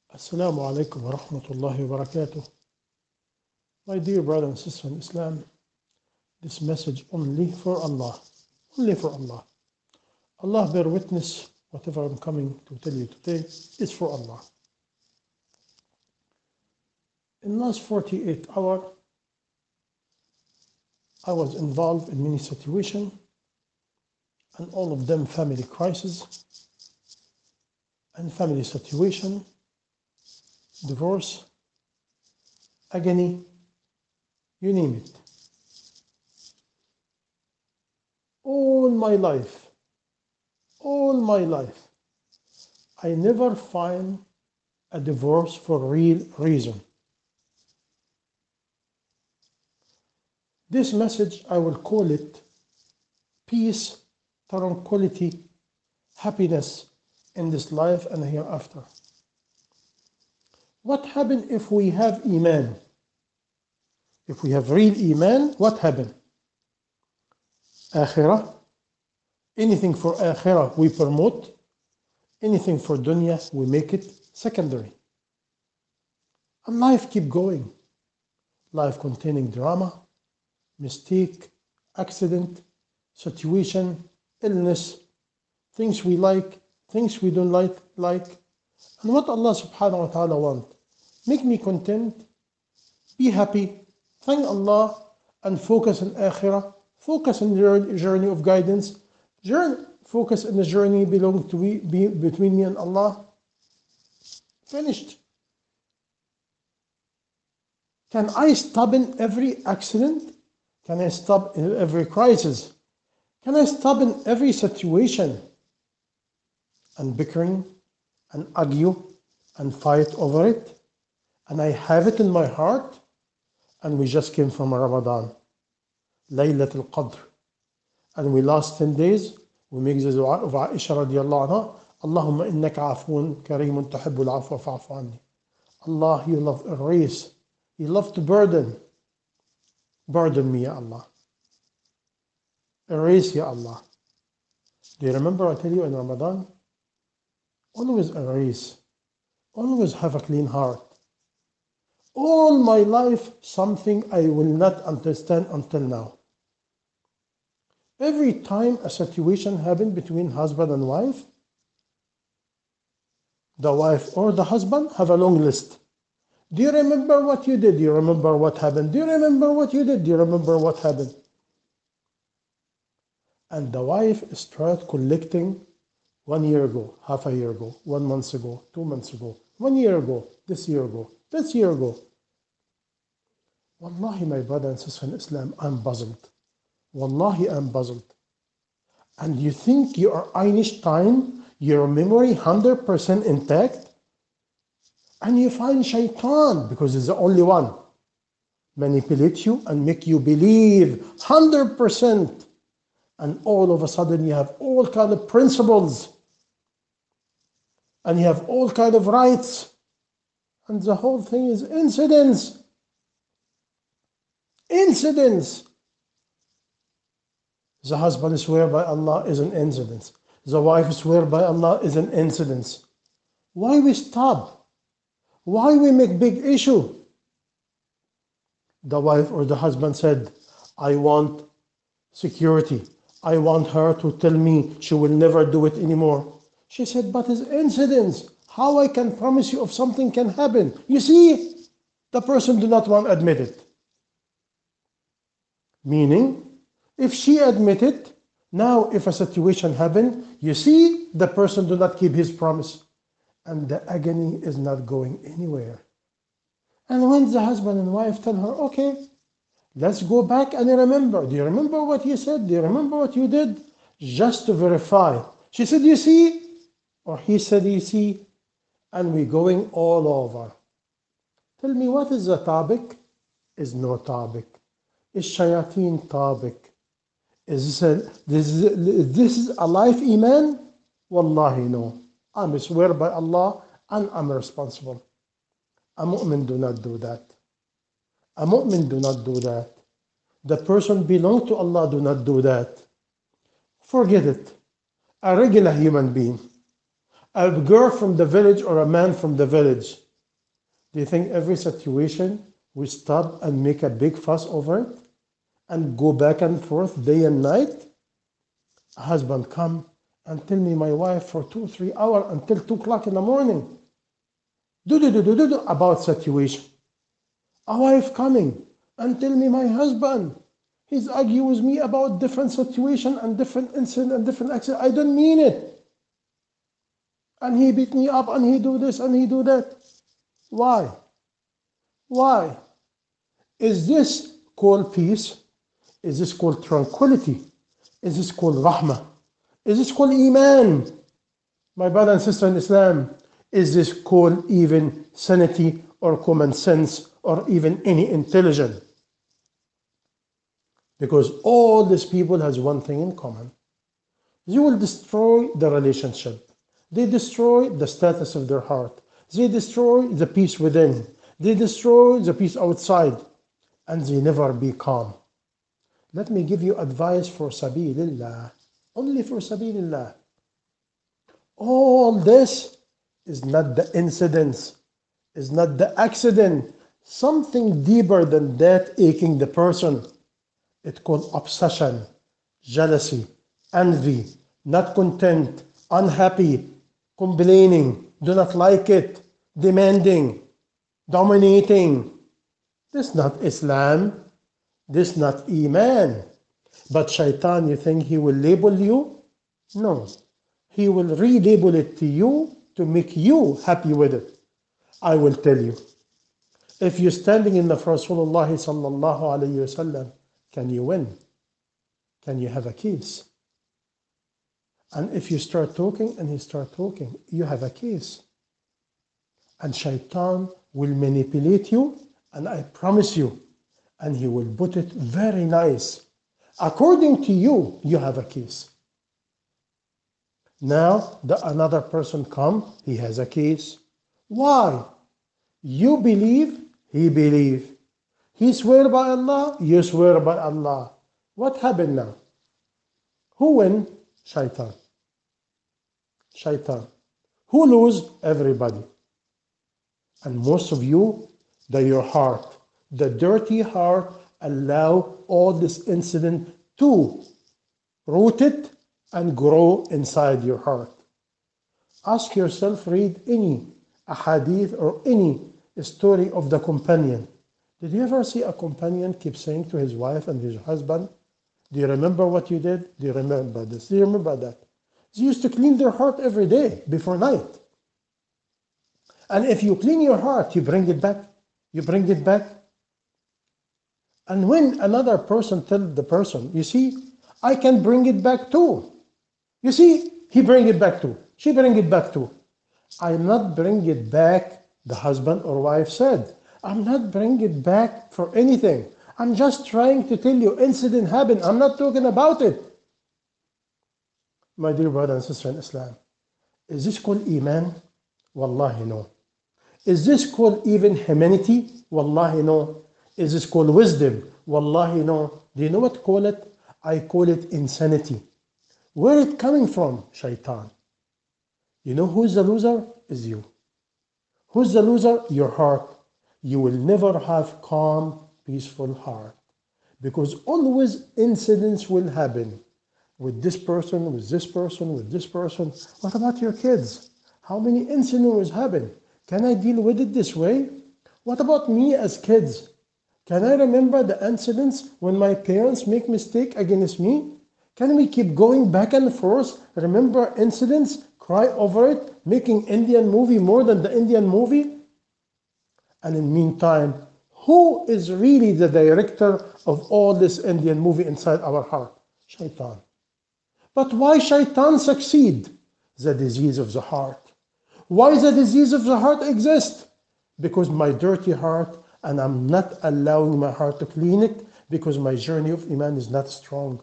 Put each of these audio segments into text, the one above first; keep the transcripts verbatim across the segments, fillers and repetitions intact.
Assalamu alaikum wa rahmatullahi wa barakatuh. My dear brother and sister in Islam, this message only for Allah. Only for Allah. Allah bear witness, whatever I'm coming to tell you today is for Allah. In the last forty-eight hours, I was involved in many situations, and all of them family crisis and family situation, divorce, agony, you name it. All my life, all my life, I never find a divorce for real reason. This message, I will call it peace, tranquility, happiness in this life and hereafter. What happens if we have Iman? If we have real Iman, what happens? Akhirah. Anything for Akhirah we promote. Anything for Dunya we make it secondary. And life keep going. Life containing drama, mistake, accident, situation, illness, things we like, things we don't like, like. And what Allah subhanahu wa ta'ala wants. Make me content, be happy, thank Allah, and focus on Akhirah, focus on the journey of guidance, journey, focus on the journey belong to be, be between me and Allah. Finished. Can I stop in every accident? Can I stop in every crisis? Can I stop in every situation? And bickering, and argue, and fight over it? And I have it in my heart, and we just came from Ramadan, Laylatul Qadr, and we last ten days, we make the dua of Aisha radiallahu anha, Allahumma innaka afoon kareemun tuhibbul afwa fa'fu anni. Allah, you love erase, you love to burden, burden me, Ya Allah. Erase, Ya Allah. Do you remember I tell you in Ramadan? Always erase, always have a clean heart. All my life, something I will not understand until now. Every time a situation happens between husband and wife, the wife or the husband have a long list. Do you remember what you did? Do you remember what happened? Do you remember what you did? Do you remember what happened? And the wife start collecting one year ago, half a year ago, one month ago, two months ago, one year ago, this year ago, this year ago. Wallahi, my brother and sister in Islam, I'm puzzled. Wallahi, I'm puzzled. And you think you are Einstein, your memory one hundred percent intact? And you find shaitan, because it's the only one, manipulate you and make you believe one hundred percent. And all of a sudden you have all kind of principles. And you have all kind of rights. And the whole thing is incidents. Incidents. The husband swear by Allah is an incident. The wife swear by Allah is an incident. Why we stop? Why we make big issue? The wife or the husband said, I want security. I want her to tell me she will never do it anymore. She said, but it's incidents. How I can promise you if something can happen? You see, the person do not want to admit it. Meaning, if she admit it, now if a situation happen, you see, the person do not keep his promise. And the agony is not going anywhere. And when the husband and wife tell her, okay, let's go back and remember. Do you remember what you said? Do you remember what you did? Just to verify. She said, you see? Or he said, you see? And we're going all over. Tell me, what is the topic? Is no topic. Is shayateen topic. Is this a, this, is, this is a life iman? Wallahi no. I swear by Allah and I'm responsible. A mu'min do not do that. A mu'min do not do that. The person belong to Allah do not do that. Forget it. A regular human being, a girl from the village or a man from the village. Do you think every situation we stop and make a big fuss over it and go back and forth day and night? A husband come and tell me my wife for two, three hours until two o'clock in the morning. Do do do do do do about situation. A wife coming and tell me my husband, he's arguing with me about different situation and different incident and different accident. I don't mean it. And he beat me up and he do this and he do that. Why? Why? Is this called peace? Is this called tranquility? Is this called rahmah? Is this called iman? My brother and sister in Islam, is this called even sanity or common sense or even any intelligence? Because all these people has one thing in common. They will destroy the relationship. They destroy the status of their heart. They destroy the peace within. They destroy the peace outside. And they never be calm. Let me give you advice for Sabilillah. Only for Sabilillah. All this is not the incidents, is not the accident. Something deeper than that aching the person. It's called obsession, jealousy, envy, not content, unhappy, complaining, do not like it, demanding, dominating. This is not Islam. This is not Iman. But Shaitan, you think he will label you? No. He will relabel it to you to make you happy with it. I will tell you. If you're standing in the Rasulullah sallallahu alayhi wasallam, can you win? Can you have a case? And if you start talking and he start talking, you have a case. And Shaitan will manipulate you, and I promise you, and he will put it very nice. According to you, you have a case. Now, the another person come, he has a case. Why? You believe, he believe. He swear by Allah, you swear by Allah. What happened now? Who win? Shaitan. Shaitan. Who lose? Everybody. And most of you, the your heart, the dirty heart, allow all this incident to root it and grow inside your heart. Ask yourself, read any ahadith or any story of the companion. Did you ever see a companion keep saying to his wife and his husband, do you remember what you did? Do you remember this? Do you remember that? They used to clean their heart every day before night. And if you clean your heart, you bring it back. You bring it back. And when another person tells the person, you see, I can bring it back too. You see, he bring it back too. She bring it back too. I'm not bring it back, the husband or wife said. I'm not bring it back for anything. I'm just trying to tell you incident happened. I'm not talking about it. My dear brother and sister in Islam, is this called Iman? Wallahi no. Is this called even humanity? Wallahi no. Is this called wisdom? Wallahi no. Do you know what I call it? I call it insanity. Where it coming from? Shaitan. You know who's the loser? Is you. Who's the loser? Your heart. You will never have calm, peaceful heart. Because always incidents will happen. With this person, with this person, with this person. What about your kids? How many incidents happen? Can I deal with it this way? What about me as kids? Can I remember the incidents when my parents make mistake against me? Can we keep going back and forth? Remember incidents? Cry over it? Making Indian movie more than the Indian movie? And in the meantime, who is really the director of all this Indian movie inside our heart? Shaitan. But why Shaitan succeed? The disease of the heart. Why the disease of the heart exist? Because my dirty heart, and I'm not allowing my heart to clean it because my journey of Iman is not strong.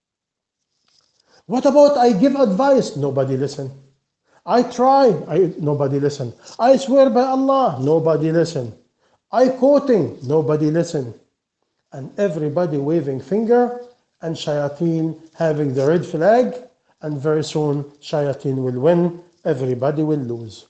What about I give advice? Nobody listen. I try. I, nobody listen. I swear by Allah. Nobody listen. I quoting. Nobody listen. And everybody waving finger and shayateen having the red flag, and very soon shayateen will win everybody will lose.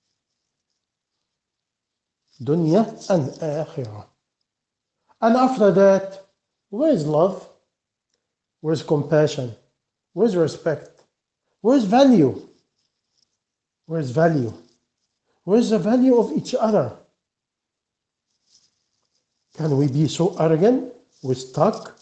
Dunya and akhirah. And after that, where is love? Where's compassion? Where's respect? Where's value? Where's value? Where's the value of each other? Can we be so arrogant? We're stuck.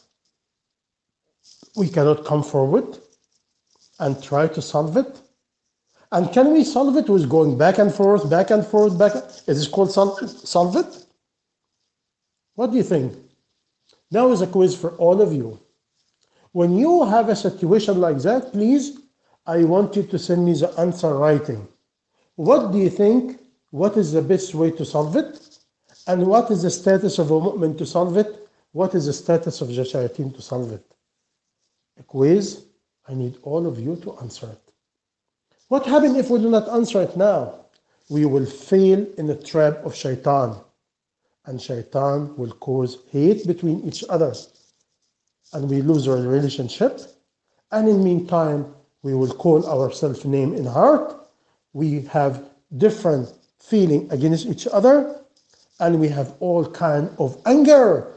We cannot come forward and try to solve it. And can we solve it with going back and forth, back and forth, back? Is this called solve, solve it? What do you think? Now is a quiz for all of you. When you have a situation like that, please, I want you to send me the answer writing. What do you think? What is the best way to solve it? And what is the status of a mu'min to solve it? What is the status of the shayateen to solve it? A quiz. I need all of you to answer it. What happens if we do not answer it now? We will fail in the trap of shaitan. And shaitan will cause hate between each other. And we lose our relationship. And in the meantime, we will call ourselves name in heart. We have different feeling against each other. And we have all kind of anger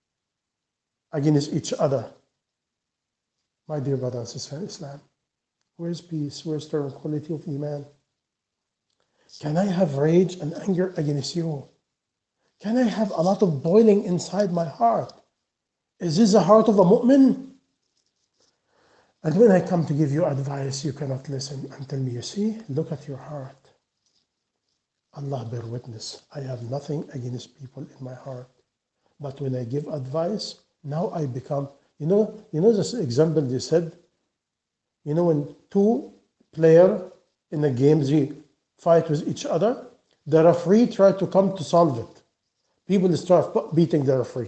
against each other. My dear brothers and sisters in Islam, where's peace? Where's the quality of Iman? Can I have rage and anger against you? Can I have a lot of boiling inside my heart? Is this the heart of a mu'min? And when I come to give you advice, you cannot listen and tell me, you see, look at your heart. Allah bear witness, I have nothing against people in my heart. But when I give advice, now I become, you know, you know this example they said, you know when two players in a game, they fight with each other, the referee try to come to solve it. People start beating the referee.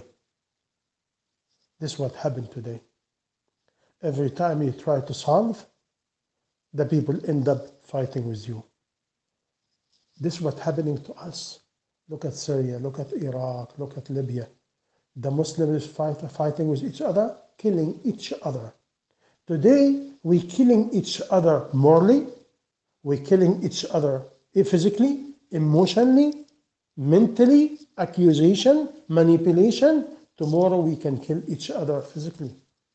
This is what happened today. Every time you try to solve, the people end up fighting with you. This is what's happening to us. Look at Syria, look at Iraq, look at Libya. The Muslims fight, fighting with each other, killing each other. Today, we're killing each other morally, we're killing each other physically, emotionally, mentally, accusation, manipulation. Tomorrow we can kill each other physically.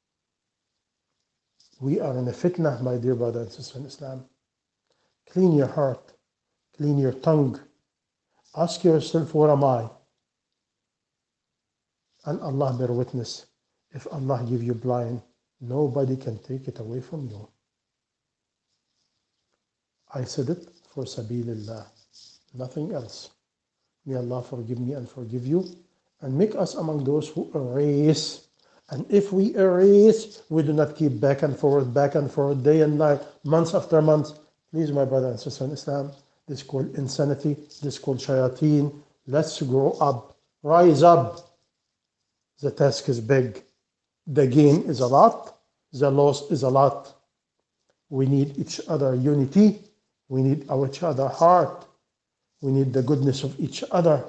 We are in a fitna, my dear brothers and sisters in Islam. Clean your heart, clean your tongue. Ask yourself, where am I? And Allah bear witness, if Allah give you blind, nobody can take it away from you. I said it for Sabilillah, nothing else. May Allah forgive me and forgive you, and make us among those who erase. And if we erase, we do not keep back and forth, back and forth, day and night, months after months. Please, my brother and sister in Islam, this is called insanity, this is called shayateen. Let's grow up, rise up. The task is big. The gain is a lot, the loss is a lot. We need each other unity. We need our each other heart. We need the goodness of each other.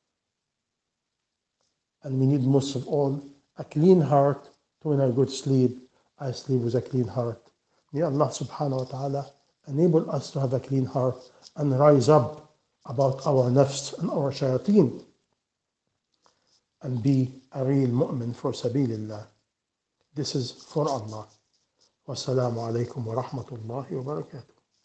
And we need most of all a clean heart. So when I go to sleep, I sleep with a clean heart. May Allah subhanahu wa ta'ala enable us to have a clean heart and rise up about our nafs and our shayateen and be a real mu'min for sabilillah. This is for Allah. Wassalamu alaikum wa rahmatullahi wa barakatuh.